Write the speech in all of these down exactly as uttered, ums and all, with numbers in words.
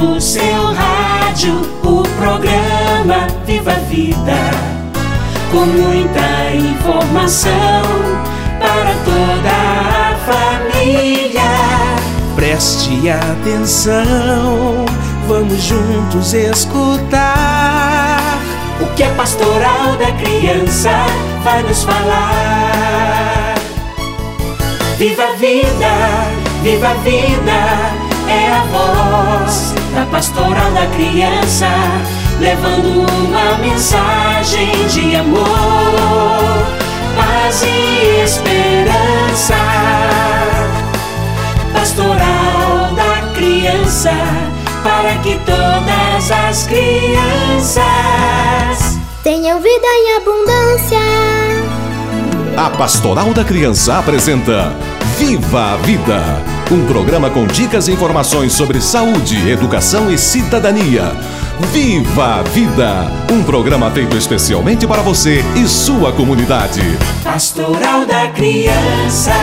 no seu rádio o programa Viva a Vida, com muita informação para toda a família. Preste atenção, vamos juntos escutar o que a Pastoral da Criança vai nos falar. Viva a vida, viva a vida, é a voz da Pastoral da Criança, levando uma mensagem de amor, paz e esperança. Pastoral da Criança, para que todas as crianças tenham vida em abundância. A Pastoral da Criança apresenta Viva a Vida, um programa com dicas e informações sobre saúde, educação e cidadania. Viva a Vida, um programa feito especialmente para você e sua comunidade. Pastoral da Criança.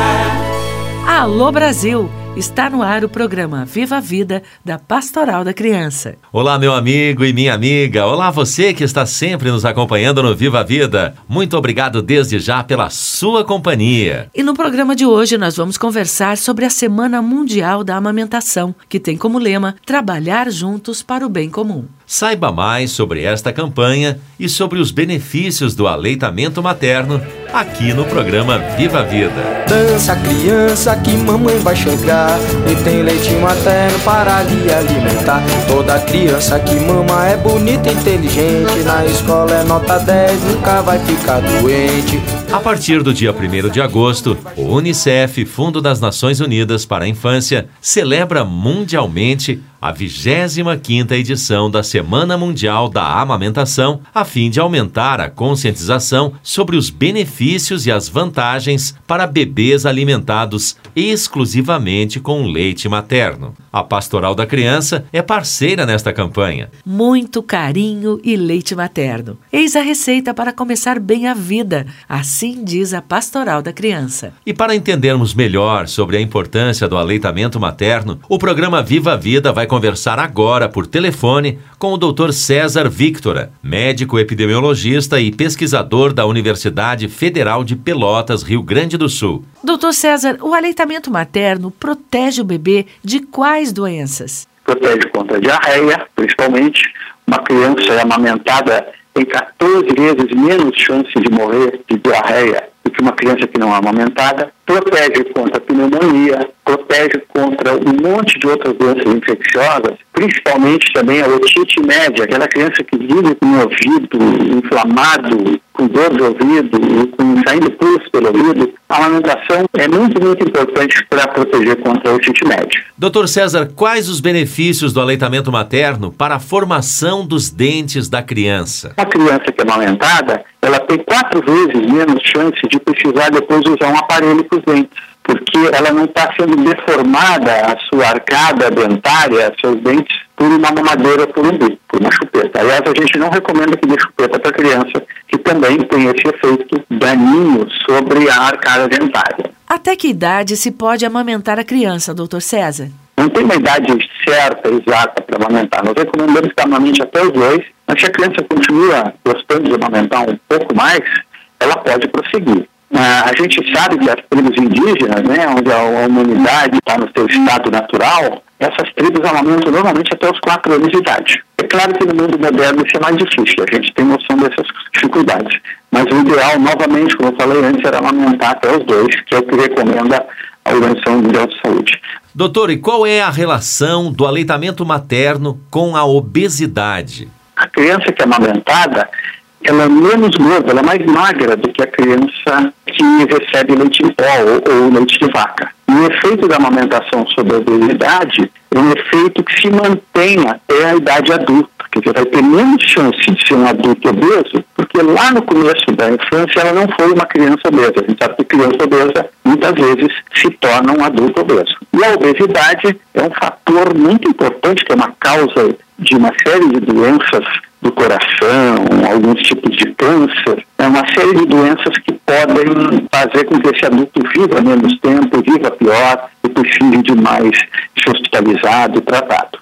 Alô Brasil! Está no ar o programa Viva a Vida da Pastoral da Criança. Olá, meu amigo e minha amiga. Olá, você que está sempre nos acompanhando no Viva a Vida. Muito obrigado desde já pela sua companhia. E no programa de hoje nós vamos conversar sobre a Semana Mundial da Amamentação, que tem como lema trabalhar juntos para o bem comum. Saiba mais sobre esta campanha e sobre os benefícios do aleitamento materno aqui no programa Viva a Vida. Dança, criança, que mamãe vai chegar e tem leite materno para lhe alimentar. Toda criança que mama é bonita e inteligente, na escola é nota dez, nunca vai ficar doente. A partir do dia primeiro de agosto, o Unicef, Fundo das Nações Unidas para a Infância, celebra mundialmente a vigésima quinta edição da Semana Mundial da Amamentação, a fim de aumentar a conscientização sobre os benefícios e as vantagens para bebês alimentados exclusivamente com leite materno. A Pastoral da Criança é parceira nesta campanha. Muito carinho e leite materno. Eis a receita para começar bem a vida, assim diz a Pastoral da Criança. E para entendermos melhor sobre a importância do aleitamento materno, o programa Viva a Vida vai conversar agora por telefone com o doutor César Victora, médico epidemiologista e pesquisador da Universidade Federal de Pelotas, Rio Grande do Sul. doutor César, o aleitamento materno protege o bebê de quais doenças? Protege contra a diarreia, principalmente. Uma criança amamentada tem catorze vezes menos chance de morrer de diarreia do que uma criança que não é amamentada. Protege contra a pneumonia, protege contra um monte de outras doenças infecciosas, principalmente também a otite média, aquela criança que vive com o ouvido inflamado, com dor de ouvido, com saindo pulos pelo ouvido. A amamentação é muito, muito importante para proteger contra a otite média. doutor César, quais os benefícios do aleitamento materno para a formação dos dentes da criança? A criança que é amamentada, ela tem quatro vezes menos chance de precisar depois usar um aparelho para os dentes, porque ela não está sendo deformada, a sua arcada dentária, seus dentes, por uma mamadeira por um bico, por uma chupeta. Aliás, a gente não recomenda que dê chupeta para a criança, que também tem esse efeito daninho sobre a arcada dentária. Até que idade se pode amamentar a criança, doutor César? Não tem uma idade certa, exata para amamentar. Nós recomendamos que amamente até os dois, mas se a criança continua gostando de amamentar um pouco mais, ela pode prosseguir. Ah, a gente sabe que as tribos indígenas, né, onde a humanidade está no seu estado natural, essas tribos amamentam normalmente até os quatro anos de idade. É claro que no mundo moderno isso é mais difícil, a gente tem noção dessas dificuldades. Mas o ideal, novamente, como eu falei antes, era amamentar até os dois, que é o que recomenda a Organização Mundial de Saúde. Doutor, e qual é a relação do aleitamento materno com a obesidade? A criança que é amamentada, ela é menos gorda, ela é mais magra do que a criança que recebe leite em pó ou, ou leite de vaca. E o efeito da amamentação sobre a obesidade é um efeito que se mantém até a idade adulta. Quer dizer, vai ter menos chance de ser um adulto obeso, porque lá no começo da infância ela não foi uma criança obesa. A gente sabe que criança obesa muitas vezes se torna um adulto obeso. E a obesidade é um fator muito importante, que é uma causa de uma série de doenças do coração, alguns tipos de câncer, é uma série de doenças que podem fazer com que esse adulto viva menos tempo, viva pior e precise de mais ser hospitalizado e tratado.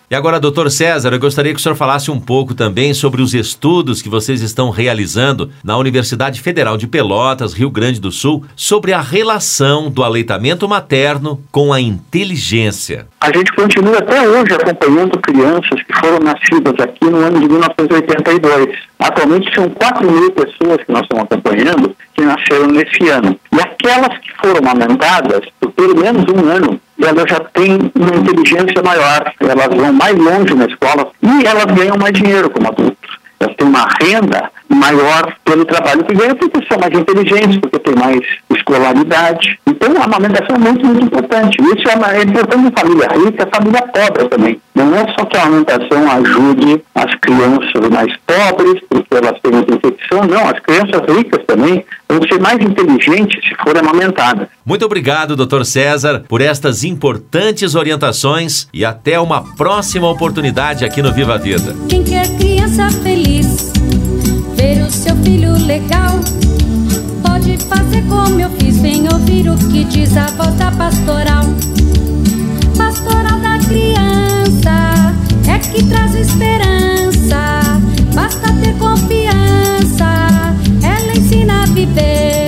E agora, doutor César, eu gostaria que o senhor falasse um pouco também sobre os estudos que vocês estão realizando na Universidade Federal de Pelotas, Rio Grande do Sul, sobre a relação do aleitamento materno com a inteligência. A gente continua até hoje acompanhando crianças que foram nascidas aqui no ano de mil novecentos e oitenta e dois. Atualmente são quatro mil pessoas que nós estamos acompanhando que nasceram nesse ano. E aquelas que foram amamentadas por pelo menos um ano, elas já têm uma inteligência maior, elas vão mais longe na escola e elas ganham mais dinheiro como adultos. Elas têm uma renda maior pelo trabalho que ganham, porque são mais inteligentes, porque têm mais escolaridade. Então, a amamentação é muito, muito importante. Isso é, uma, é importante em família rica, família pobre também. Não é só que a amamentação ajude as crianças mais pobres, porque elas têm muita infecção. Não, as crianças ricas também vão ser mais inteligentes se forem amamentadas. Muito obrigado, doutor César, por estas importantes orientações e até uma próxima oportunidade aqui no Viva a Vida. Quem quer criança feliz, ver o seu filho legal, pode fazer como eu fiz, vem ouvir o que diz a voz da pastoral. Pastoral da criança é que traz esperança, basta ter confiança, ela ensina a viver.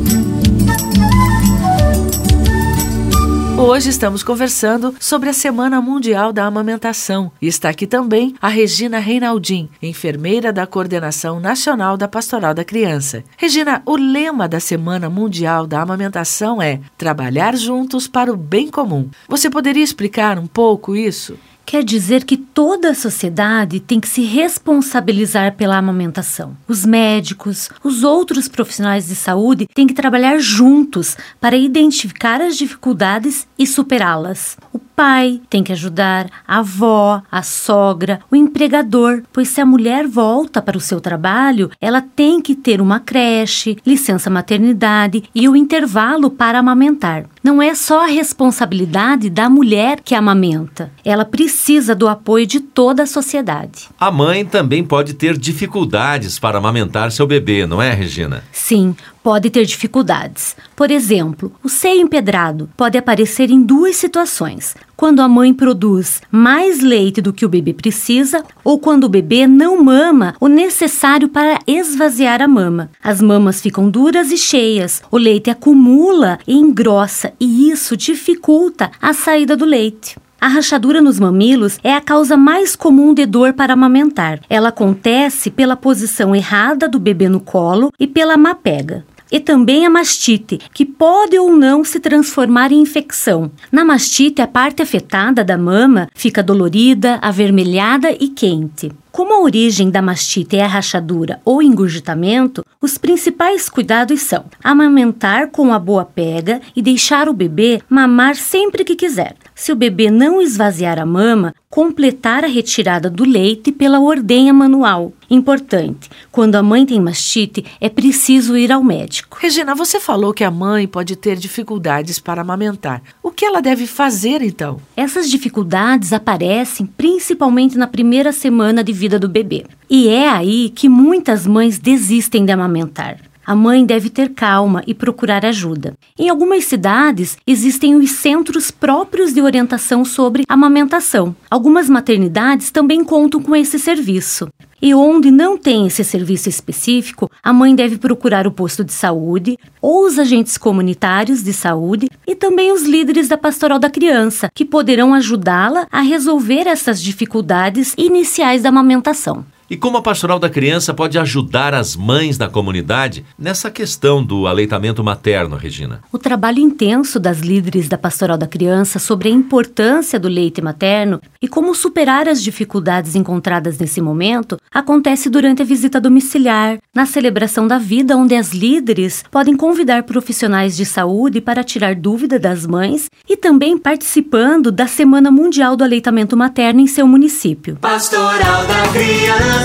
Hoje estamos conversando sobre a Semana Mundial da Amamentação. E está aqui também a Regina Reinaldim, enfermeira da Coordenação Nacional da Pastoral da Criança. Regina, o lema da Semana Mundial da Amamentação é trabalhar juntos para o bem comum. Você poderia explicar um pouco isso? Quer dizer que toda a sociedade tem que se responsabilizar pela amamentação. Os médicos, os outros profissionais de saúde têm que trabalhar juntos para identificar as dificuldades e superá-las. O pai tem que ajudar a avó, a sogra, o empregador, pois se a mulher volta para o seu trabalho, ela tem que ter uma creche, licença maternidade e o intervalo para amamentar. Não é só a responsabilidade da mulher que amamenta. Ela precisa do apoio de toda a sociedade. A mãe também pode ter dificuldades para amamentar seu bebê, não é, Regina? Sim, pode ter dificuldades. Por exemplo, o seio empedrado pode aparecer em duas situações. Quando a mãe produz mais leite do que o bebê precisa ou quando o bebê não mama o necessário para esvaziar a mama. As mamas ficam duras e cheias, o leite acumula e engrossa e isso dificulta a saída do leite. A rachadura nos mamilos é a causa mais comum de dor para amamentar. Ela acontece pela posição errada do bebê no colo e pela má pega. E também a mastite, que pode ou não se transformar em infecção. Na mastite, a parte afetada da mama fica dolorida, avermelhada e quente. Como a origem da mastite é a rachadura ou engurgitamento, os principais cuidados são amamentar com a boa pega e deixar o bebê mamar sempre que quiser. Se o bebê não esvaziar a mama, completar a retirada do leite pela ordenha manual. Importante, quando a mãe tem mastite, é preciso ir ao médico. Regina, você falou que a mãe pode ter dificuldades para amamentar. O que ela deve fazer, então? Essas dificuldades aparecem principalmente na primeira semana de vida do bebê. E é aí que muitas mães desistem de amamentar. A mãe deve ter calma e procurar ajuda. Em algumas cidades, existem os centros próprios de orientação sobre amamentação. Algumas maternidades também contam com esse serviço. E onde não tem esse serviço específico, a mãe deve procurar o posto de saúde ou os agentes comunitários de saúde e também os líderes da Pastoral da Criança, que poderão ajudá-la a resolver essas dificuldades iniciais da amamentação. E como a Pastoral da Criança pode ajudar as mães da comunidade nessa questão do aleitamento materno, Regina? O trabalho intenso das líderes da Pastoral da Criança sobre a importância do leite materno e como superar as dificuldades encontradas nesse momento acontece durante a visita domiciliar, na celebração da vida, onde as líderes podem convidar profissionais de saúde para tirar dúvida das mães e também participando da Semana Mundial do Aleitamento Materno em seu município. Pastoral da Criança,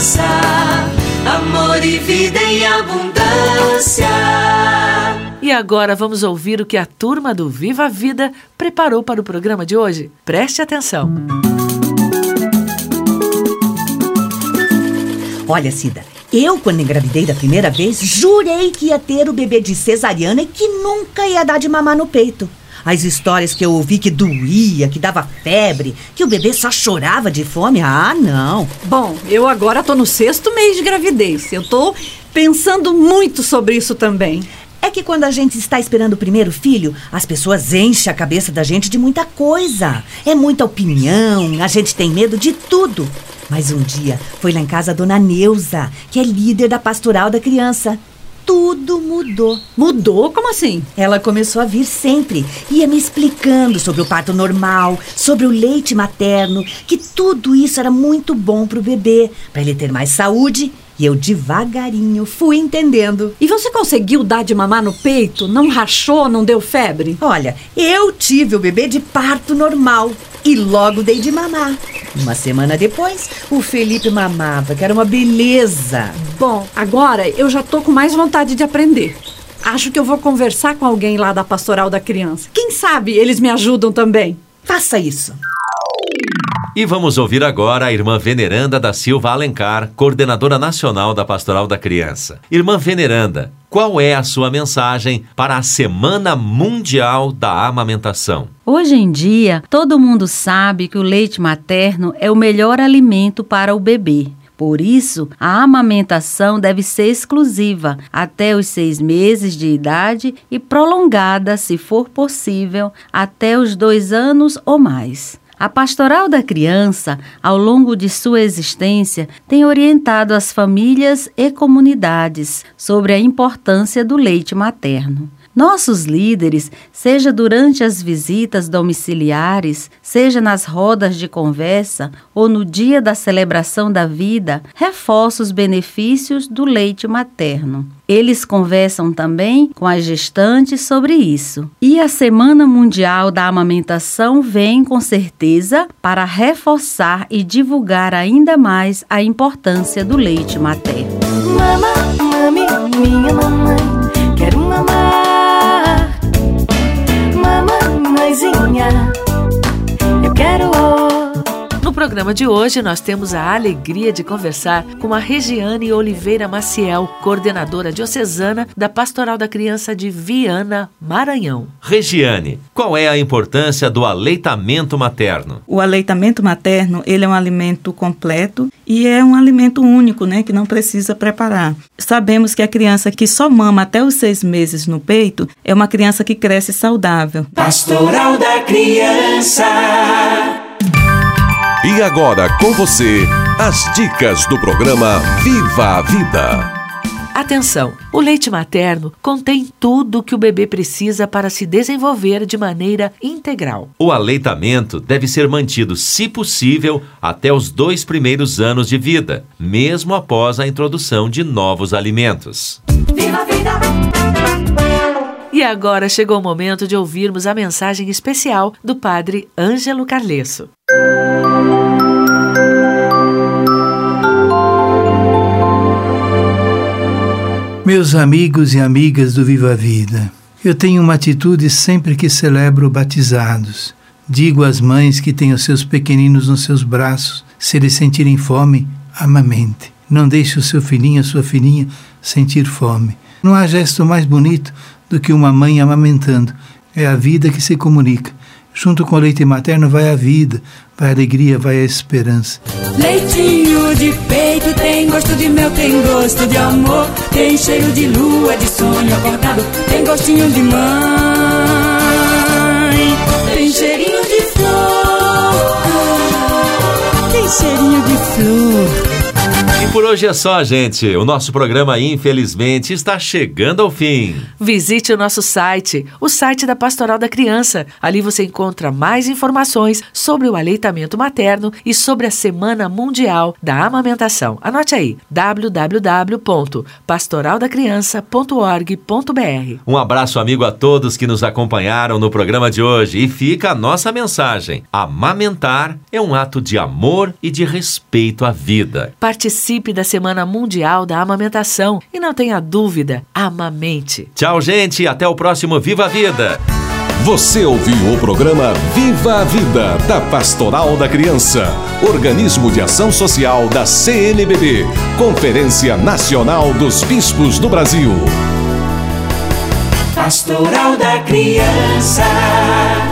amor e vida em abundância. E agora vamos ouvir o que a turma do Viva a Vida preparou para o programa de hoje. Preste atenção. Olha, Cida, eu quando engravidei da primeira vez, jurei que ia ter o bebê de cesariana e que nunca ia dar de mamar no peito. As histórias que eu ouvi que doía, que dava febre, que o bebê só chorava de fome. Ah, não. Bom, eu agora tô no sexto mês de gravidez. Eu tô pensando muito sobre isso também. É que quando a gente está esperando o primeiro filho, as pessoas enchem a cabeça da gente de muita coisa. É muita opinião, a gente tem medo de tudo. Mas um dia foi lá em casa a dona Neuza, que é líder da Pastoral da Criança. Tudo mudou. Mudou? Como assim? Ela começou a vir sempre. Ia me explicando sobre o parto normal, sobre o leite materno, que tudo isso era muito bom para o bebê, para ele ter mais saúde. E eu devagarinho fui entendendo. E você conseguiu dar de mamar no peito? Não rachou, não deu febre? Olha, eu tive o bebê de parto normal e logo dei de mamar. Uma semana depois, o Felipe mamava, que era uma beleza. Bom, agora eu já tô com mais vontade de aprender. Acho que eu vou conversar com alguém lá da Pastoral da Criança. Quem sabe eles me ajudam também. Faça isso. E vamos ouvir agora a irmã Veneranda da Silva Alencar, coordenadora nacional da Pastoral da Criança. Irmã Veneranda, qual é a sua mensagem para a Semana Mundial da Amamentação? Hoje em dia, todo mundo sabe que o leite materno é o melhor alimento para o bebê. Por isso, a amamentação deve ser exclusiva até os seis meses de idade e prolongada, se for possível, até os dois anos ou mais. A Pastoral da Criança, ao longo de sua existência, tem orientado as famílias e comunidades sobre a importância do leite materno. Nossos líderes, seja durante as visitas domiciliares, seja nas rodas de conversa ou no dia da celebração da vida, reforçam os benefícios do leite materno. Eles conversam também com as gestantes sobre isso. E a Semana Mundial da Amamentação vem, com certeza, para reforçar e divulgar ainda mais a importância do leite materno. Mama, mami, minha mamãe, quero mamar. Mamãezinha, eu quero... No programa de hoje, nós temos a alegria de conversar com a Regiane Oliveira Maciel, coordenadora diocesana da Pastoral da Criança de Viana, Maranhão. Regiane, qual é a importância do aleitamento materno? O aleitamento materno, ele é um alimento completo e é um alimento único, né, que não precisa preparar. Sabemos que a criança que só mama até os seis meses no peito é uma criança que cresce saudável. Pastoral da Criança. E agora com você, as dicas do programa Viva a Vida. Atenção! O leite materno contém tudo o que o bebê precisa para se desenvolver de maneira integral. O aleitamento deve ser mantido, se possível, até os dois primeiros anos de vida, mesmo após a introdução de novos alimentos. Viva a vida! E agora chegou o momento de ouvirmos a mensagem especial do Padre Ângelo Carlesso. Meus amigos e amigas do Viva a Vida, eu tenho uma atitude sempre que celebro batizados. Digo às mães que têm os seus pequeninos nos seus braços, se eles sentirem fome, amamente. Não deixe o seu filhinho, a sua filhinha, sentir fome. Não há gesto mais bonito do que uma mãe amamentando. É a vida que se comunica. Junto com o leite materno vai a vida, vai a alegria, vai a esperança. Leitinho de peito tem gosto de mel, tem gosto de amor, tem cheiro de lua, de sonho acordado, tem gostinho de mãe, tem cheirinho de flor, tem cheirinho de flor. E por hoje é só, gente. O nosso programa, infelizmente, está chegando ao fim. Visite o nosso site, o site da Pastoral da Criança. Ali você encontra mais informações sobre o aleitamento materno e sobre a Semana Mundial da Amamentação. Anote aí, w w w ponto pastoral da criança ponto org ponto b r. Um abraço, amigo, a todos que nos acompanharam no programa de hoje. E fica a nossa mensagem. Amamentar é um ato de amor e de respeito à vida. Participe da Semana Mundial da Amamentação e não tenha dúvida, amamente. Tchau, gente, até o próximo Viva a Vida. Você ouviu o programa Viva a Vida, da Pastoral da Criança, organismo de ação social da C N B B, Conferência Nacional dos Bispos do Brasil. Pastoral da Criança.